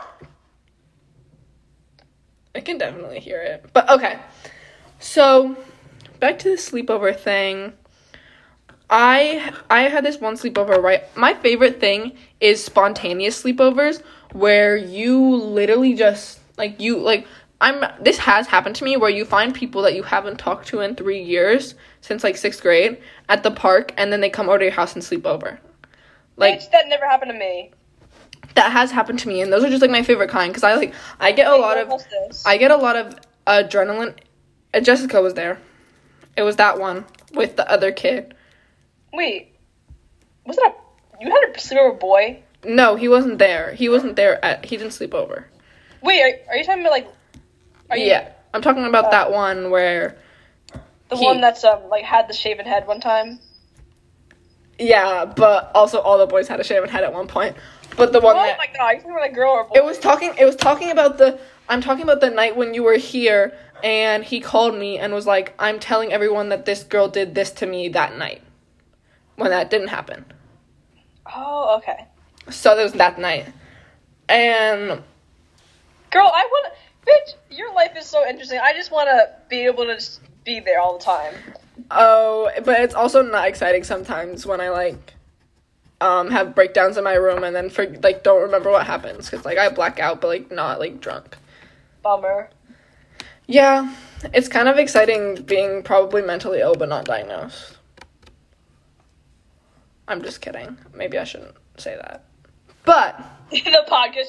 I can definitely hear it. But okay. So, back to the sleepover thing. I I had this one sleepover, right? My favorite thing is spontaneous sleepovers where you literally just like you like I'm this has happened to me where you find people that you haven't talked to in three years since like sixth grade at the park, and then they come over to your house and sleep over. Like, Bitch, that never happened to me. that has happened to me, and those are just like my favorite kind because I like I get a lot of What's this? I get a lot of adrenaline. Uh, Jessica was there. It was that one with the other kid. Wait. Was it a you had a sleepover boy? No, he wasn't there. He wasn't there at. He didn't sleep over. Wait, are, are you talking about like are you Yeah, I'm talking about Uh, that one where. the he- one that's um like had the shaven head one time? Yeah, but also all the boys had a shaven head at one point. But the one Oh that my god, you talking about a girl or a boy? it was talking. It was talking about the. I'm talking about the night when you were here, and he called me and was like, "I'm telling everyone that this girl did this to me that night." When that didn't happen. Oh, okay. So there was that night. And Girl, I want to. Bitch, your life is so interesting. I just want to be able to just be there all the time. oh, but it's also not exciting sometimes when I like um have breakdowns in my room and then for like don't remember what happens cuz like I black out but like not like drunk. Bummer. Yeah, it's kind of exciting being probably mentally ill but not diagnosed. I'm just kidding. Maybe I shouldn't say that. But the podcast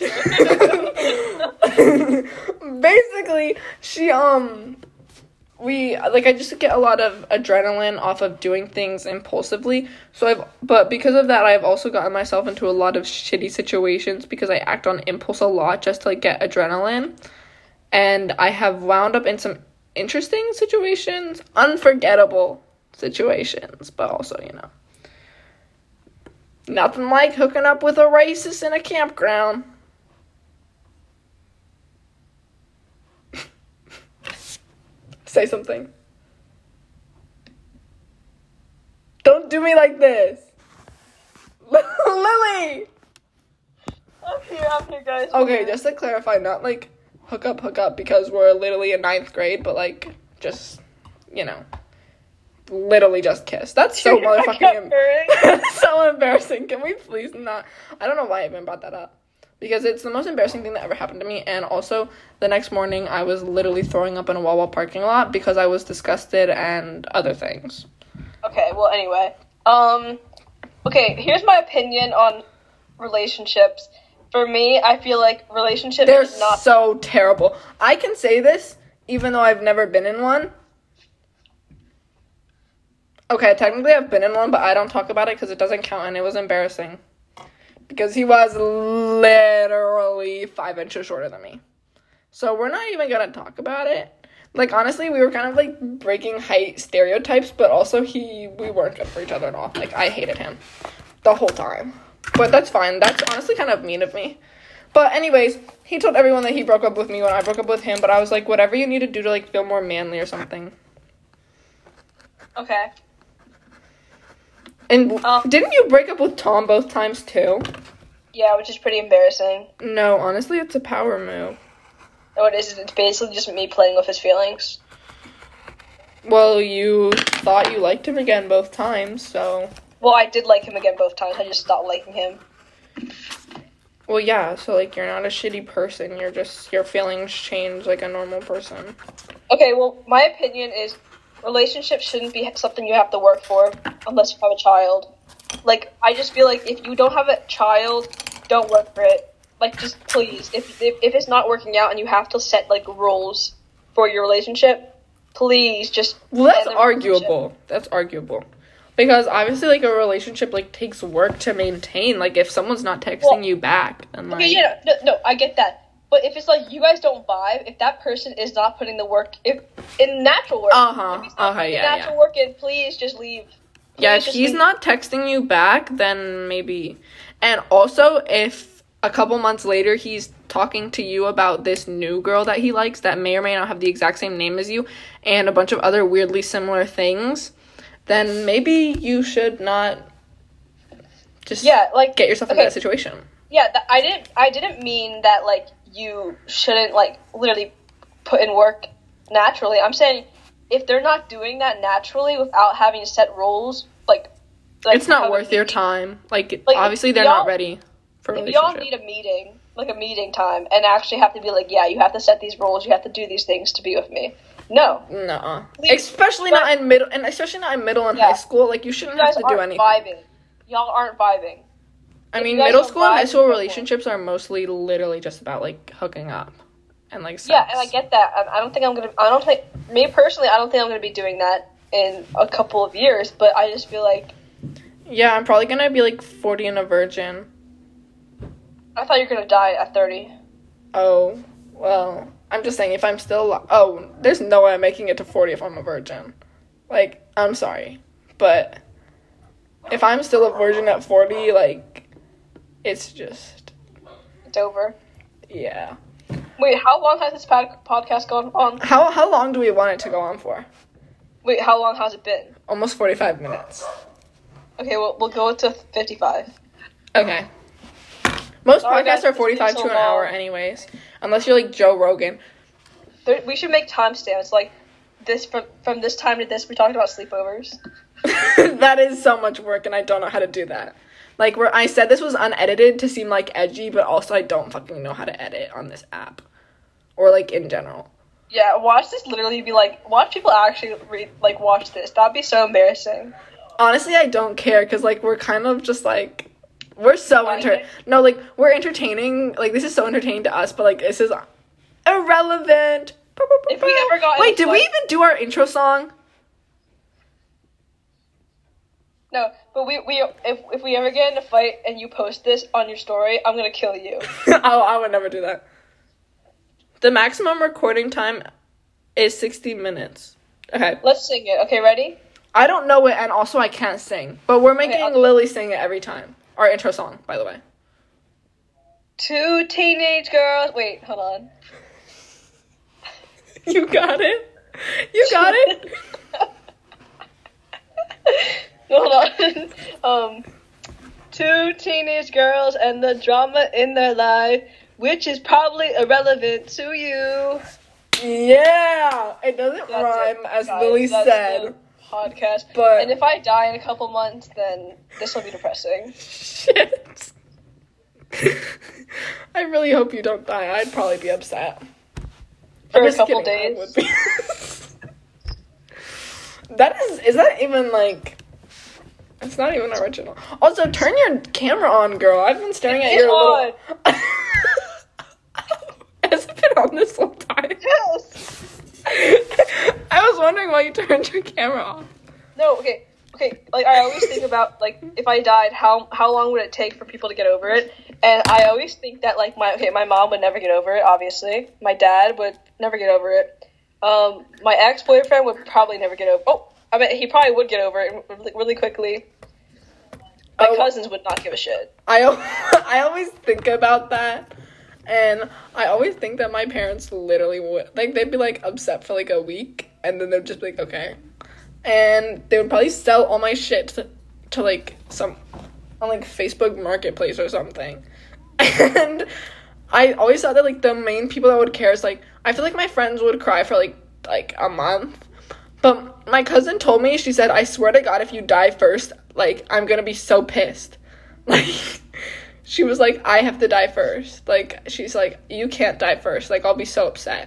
just ends here. basically, she um we like I just get a lot of adrenaline off of doing things impulsively. So I've but because of that, I've also gotten myself into a lot of shitty situations because I act on impulse a lot just to like get adrenaline. And I have wound up in some interesting situations, unforgettable situations, but also, you know, nothing like hooking up with a racist in a campground. Say something. Don't do me like this. Lily! I'm here, I'm here, guys. Okay, just to clarify, not like hook up, hook up, because we're literally in ninth grade, but like, just, you know, literally just kiss. That's so motherfucking, em- so embarrassing. Can we please not? I don't know why I even brought that up. Because it's the most embarrassing thing that ever happened to me. And also, the next morning, I was literally throwing up in a Wawa parking lot because I was disgusted and other things. Okay, well, anyway. Um, okay, here's my opinion on relationships. For me, I feel like relationships They're is not... so terrible. I can say this, even though I've never been in one. Okay, technically I've been in one, but I don't talk about it because it doesn't count, and it was embarrassing. Because he was literally five inches shorter than me. So we're not even going to talk about it. Like, honestly, we were kind of, like, breaking height stereotypes, but also he, we weren't good for each other at all. Like, I hated him the whole time. But that's fine. That's honestly kind of mean of me. But anyways, he told everyone that he broke up with me when I broke up with him, but I was like, whatever you need to do to, like, feel more manly or something. Okay. And um, didn't you break up with Tom both times, too? Yeah, which is pretty embarrassing. No, honestly, it's a power move. No, it isn't. It's basically just me playing with his feelings. Well, you thought you liked him again both times, so... Well, I did like him again both times. I just stopped liking him. Well, yeah, so, like, you're not a shitty person. You're just... Your feelings change like a normal person. Okay, well, my opinion is... relationships shouldn't be something you have to work for unless you have a child. Like, I just feel like if you don't have a child, don't work for it. Like, just please. If, if if it's not working out and you have to set, like, rules for your relationship, please just... Well, that's arguable. That's arguable. Because obviously, like, a relationship, like, takes work to maintain. Like, if someone's not texting well, you back, then, like... Okay, yeah, no, no, I get that. But if it's like you guys don't vibe, if that person is not putting the work if in natural work, uh-huh, if he's not uh-huh, putting yeah, natural yeah. work in, please just leave. Please yeah, if he's leave. not texting you back, then maybe. And also, if a couple months later he's talking to you about this new girl that he likes that may or may not have the exact same name as you and a bunch of other weirdly similar things, then maybe you should not just yeah, like get yourself okay. into that situation. Yeah, th- I didn't. I didn't mean that like you shouldn't like literally put in work naturally. I'm saying if they're not doing that naturally without having to set rules, like, like it's not worth your time. Like, like obviously they're not ready for a relationship. Y'all need a meeting, like a meeting time, and actually have to be like, yeah, you have to set these rules. You have to do these things to be with me. No, no, especially but, not in middle, and especially not in middle and yeah. high school. Like, you shouldn't you have to do anything. Vibing. Y'all aren't vibing. I mean, middle school and high school relationships are mostly literally just about, like, hooking up and, like, sex. Yeah, and I get that. I, I don't think I'm gonna, I don't think, me personally, I don't think I'm gonna be doing that in a couple of years, but I just feel like... Yeah, I'm probably gonna be, like, forty and a virgin. I thought you were gonna die at thirty. Oh, well, I'm just saying, if I'm still... Oh, there's no way I'm making it to forty if I'm a virgin. Like, I'm sorry, but if I'm still a virgin at forty, like... It's just... It's over. Yeah. Wait, how long has this pod- podcast gone on? How how long do we want it to go on for? Wait, how long has it been? Almost forty-five minutes. Okay, well, we'll go to fifty-five. Okay. Most Sorry, podcasts guys, are forty-five so to an long. hour anyways. Unless you're like Joe Rogan. There, we should make timestamps. Like, this from, from this time to this, we talked about sleepovers. That is so much work, and I don't know how to do that. Like, where I said this was unedited to seem, like, edgy, but also I don't fucking know how to edit on this app. Or, like, in general. Yeah, watch this literally be, like, watch people actually, read, like, watch this. That'd be so embarrassing. Honestly, I don't care, because, like, we're kind of just, like, We're so Fine. enter no, like we're entertaining. Like this is so entertaining to us, but like this is irrelevant. If we ever got in Wait, a did we fight- even do our intro song? No, but we, we if if we ever get in a fight and you post this on your story, I'm gonna kill you. I, I would never do that. The maximum recording time is sixty minutes. Okay. Let's sing it. Okay, ready? I don't know it, and also I can't sing. But we're making I'll do it. Lily sing it every time. Our intro song, by the way. Two teenage girls. Wait, hold on. You got it? You got it? Hold on. um, two teenage girls and the drama in their life, which is probably irrelevant to you. Yeah! It doesn't That's rime, it, as guys. Lily That's said. the podcast. But- and if I die in a couple months, then this will be depressing. Shit. I really hope you don't die. I'd probably be upset. For I'm a just couple kidding, I days. would be. That is, is that even like, it's not even original. Also, turn your camera on, girl. I've been staring at It's your on. little. Has it been on this whole time? Yes. I was wondering why you turned your camera off. No, okay, okay. Like I always think about like if I died, how how long would it take for people to get over it? And I always think that like my okay, my mom would never get over it. Obviously, my dad would never get over it. Um, my ex boyfriend would probably never get over. Oh, I mean he probably would get over it really, really quickly. My Oh. cousins would not give a shit. I, al- I always think about that, and I always think that my parents literally would, like, they'd be, like, upset for, like, a week, and then they'd just be like, okay. And they would probably sell all my shit to, to like, some, on, like, Facebook Marketplace or something. And I always thought that, like, the main people that would care is, like, I feel like my friends would cry for, like, like, a month. But my cousin told me, she said, I swear to God, if you die first, like, I'm gonna be so pissed. Like, she was like, I have to die first. Like, she's like, you can't die first. Like, I'll be so upset.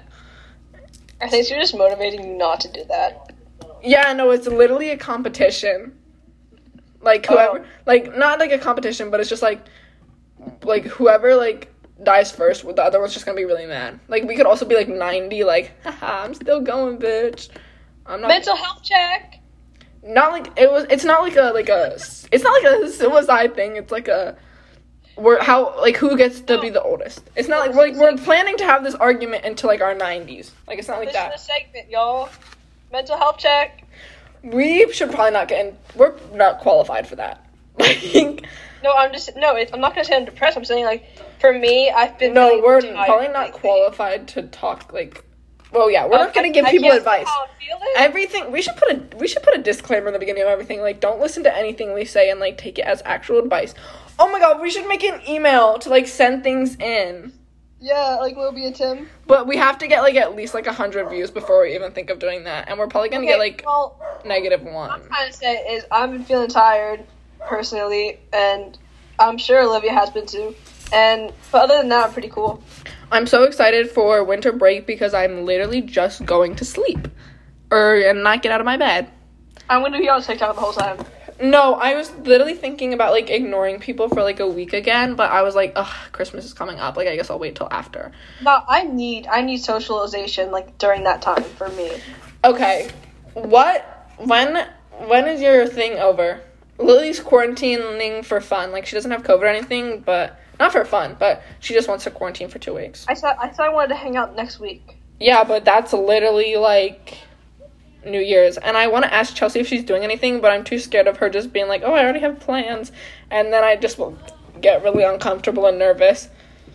I think you're just motivating you not to do that. Yeah, no, it's literally a competition. Like, whoever, Oh. like, not like a competition, but it's just like, like, whoever, like, dies first, the other one's just gonna be really mad. Like, we could also be, like, ninety, like, haha, I'm still going, bitch. I'm not. Mental health check. Not like it was. It's not like a like a. It's not like a suicide thing. It's like a. We're how like who gets to be the oldest. It's not like we're, like we're planning to have this argument until like our nineties. Like it's not like This that. is the segment, y'all. Mental health check. We should probably not get in. We're not qualified for that. Like No, I'm just no. It's, I'm not gonna say I'm depressed. I'm saying like for me, I've been no, feeling we're tired probably not lately. qualified to talk like. Well, yeah, we're not Okay, gonna give I people can't advice. say how I'm feeling. Everything we should put a we should put a disclaimer in the beginning of everything. Like, don't listen to anything we say and like take it as actual advice. Oh my God, we should make an email to like send things in. Yeah, like Moby and Tim. But we have to get like at least like a hundred views before we even think of doing that, and we're probably gonna Okay, get like well, negative what one. I'm trying to say is I've been feeling tired personally, and I'm sure Olivia has been too. And but other than that, I'm pretty cool. I'm so excited for winter break because I'm literally just going to sleep, or and not get out of my bed. I'm gonna be on TikTok the whole time. No, I was literally thinking about like ignoring people for like a week again, but I was like, ugh, Christmas is coming up. Like I guess I'll wait till after. No, I need I need socialization like during that time for me. Okay, what when when is your thing over? Lily's quarantining for fun. Like she doesn't have COVID or anything, but not for fun. But she just wants to quarantine for two weeks. I thought I thought I wanted to hang out next week. Yeah, but that's literally like New Year's. And I want to ask Chelsea if she's doing anything, but I'm too scared of her just being like, oh, I already have plans. And then I just will get really uncomfortable and nervous.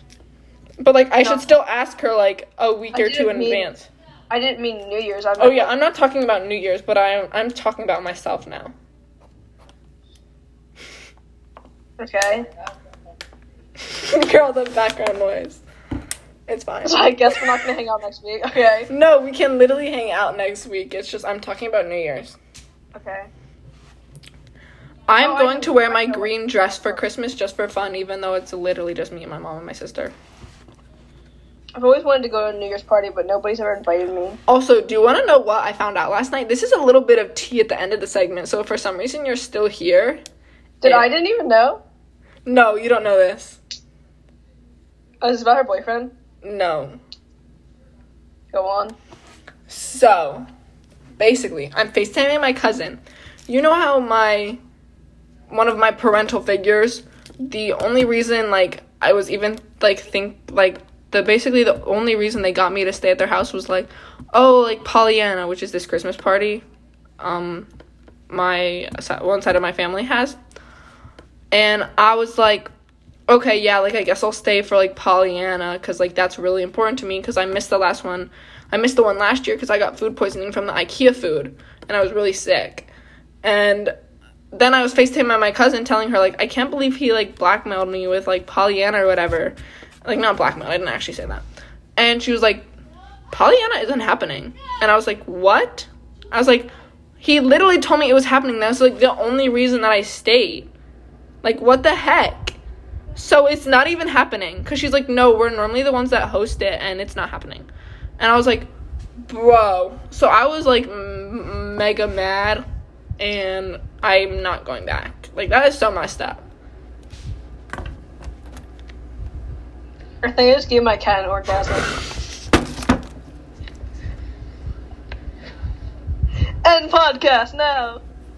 But, like, I No. should still ask her, like, a week I or two didn't in mean- advance. I didn't mean New Year's. I Oh, yeah, I'm not talking about New Year's, but I'm, I'm talking about myself now. Okay. Girl, the background noise. It's fine. So I guess we're not gonna hang out next week. Okay. No, we can literally hang out next week. It's just I'm talking about New Year's. Okay. I'm Oh, I going know- to wear I my know. green dress for Christmas just for fun, even though it's literally just me and my mom and my sister. I've always wanted to go to a New Year's party, but nobody's ever invited me. Also, do you want to know what I found out last night? This is a little bit of tea at the end of the segment, so if for some reason you're still here... Did it- I didn't even know? No, you don't know this. Oh, is this about her boyfriend? No. Go on. So, basically, I'm FaceTiming my cousin. You know how my, one of my parental figures, the only reason, like, I was even, like, think, like, the, basically the only reason they got me to stay at their house was, like, oh, like, Pollyanna, which is this Christmas party, um, my, one side of my family has. And I was like, okay, yeah, like, I guess I'll stay for, like, Pollyanna, because, like, that's really important to me, because I missed the last one. I missed the one last year because I got food poisoning from the IKEA food, and I was really sick. And then I was FaceTiming my cousin telling her, like, I can't believe he, like, blackmailed me with, like, Pollyanna or whatever. Like, not blackmail, I didn't actually say that. And she was like, Pollyanna isn't happening. And I was like, what? I was like, he literally told me it was happening. That was, like, the only reason that I stayed. Like, what the heck? So it's not even happening. Because she's like, no, we're normally the ones that host it, and it's not happening. And I was like, bro. So I was, like, m- mega mad, and I'm not going back. Like, that is so messed up. I think I just gave my cat an orgasm. End podcast now.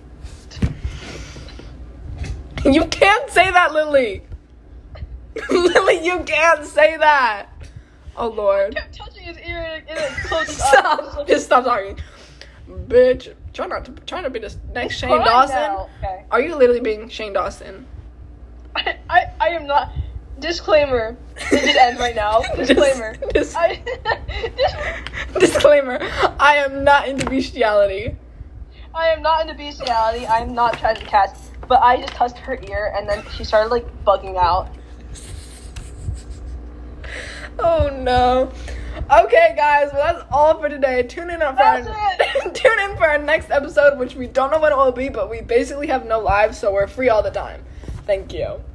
You can't say that, Lily. Lily, you can't say that. Oh, Lord. I kept touching his ear and it, it closed his eyes. Stop. Just stop talking. Bitch. Try not to, try to be the next Shane Fine Dawson. now. Okay. Are you literally being Shane Dawson? I, I, I am not. Disclaimer. It just end right now. Disclaimer. Dis- dis- I, dis- disclaimer. I am not into bestiality. I am not into bestiality. I am not trying to catch. But I just touched her ear and then she started like bugging out. Oh no. Okay, guys, well that's all for today. Tune in for our, That's tune in for our next episode, which we don't know when it will be, but we basically have no lives, so we're free all the time. Thank you.